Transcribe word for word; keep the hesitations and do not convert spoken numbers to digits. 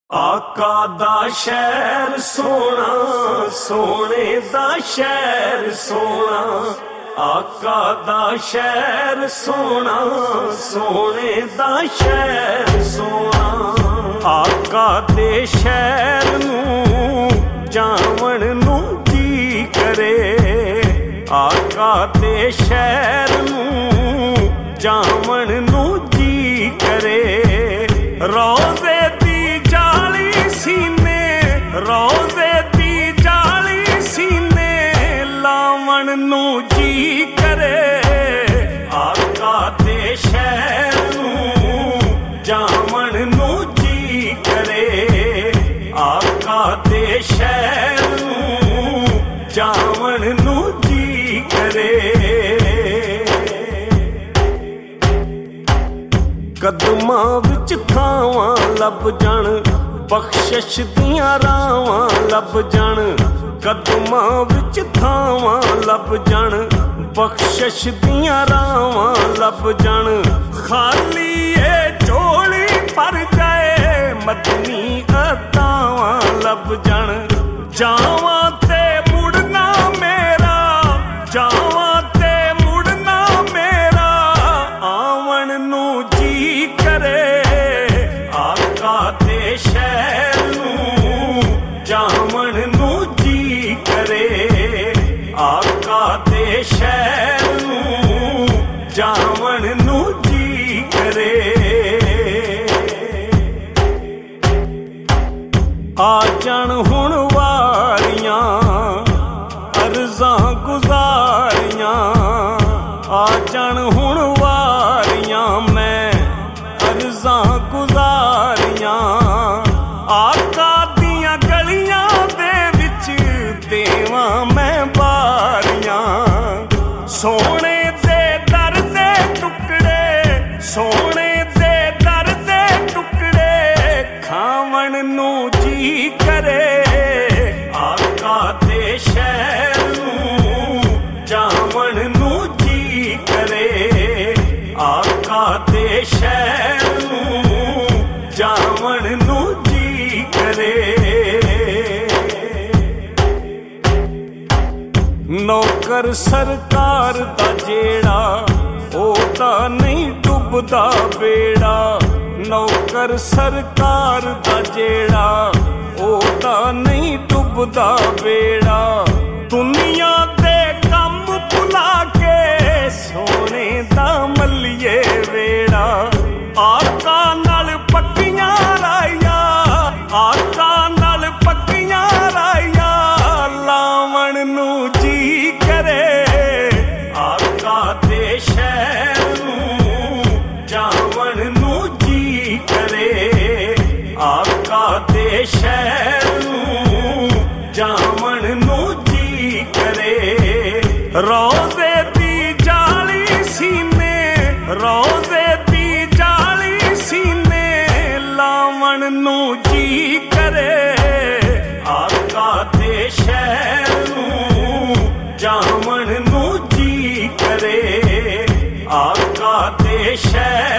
आका दा शहर सोना, सोने दा शहर सोना। आका दा शहर सोना, सोने दा शहर सोना। आका दे शहर नूं जावण नूं जी करे। आका दे शहर नूं जावण नूं जी करे। रोजे रोजे दी जाली सीने लावण नूं जी करे। आका दे शहर नूं जावण नूं जी करे। आका दे शहर नूं जावण नूं जी करे। कदमां विच थावां लभ जाण, बख्शिश दियां रावां लभ जाण। कदमां विच थावां लभ जाण, बख्शिश दियां रावां लभ जाण। खाली ए झोली भर जाए, मदनी अतावां लभ जाण। जावां ते मुड़ना मेरा, जावां ते मुड़ना मेरा, आवण नूं जी करे। आका दे शहर नूं जावण नूं जी करे। आका दे शहर नूं जावण नूं जी करे। आ जाण हुण वारियां अर्ज़ां गुज़ारियां। आ जाण हुण वारियां मैं अर्ज़ां गुज़ारियां। आका दियां गलियां दे विच देवां मैं बारियां। सोने दे दर दे टुकड़े, सोने दे दर दे टुकड़े, खावण नूं जी करे। आका दे शहर नूं जावण नूं जी करे। आका दे शहर नूं जावण नूं जी करे। नौकर सरकार दा जेड़ा, ओदा नहीं डुबदा बेड़ा। नौकर सरकार दा जेड़ा, ओदा नहीं डुबदा बेड़ा। दुनिया दे कम भुला के सोने दा मल्लिए वेड़ा। आका नाल पक्कियां राइया, आका नाल पक्कियां राइया, लावण नूं जी करे। आका दे शहर नूं जावण नूं जी करे। आका दे शहर नूं जावण नूं जी करे। रोजे दी जाली सीने, रोजे दी जाली सीने लावण नूं जी करे। आका दे शहर नूं जावण नूं जी करे। आका दे शहर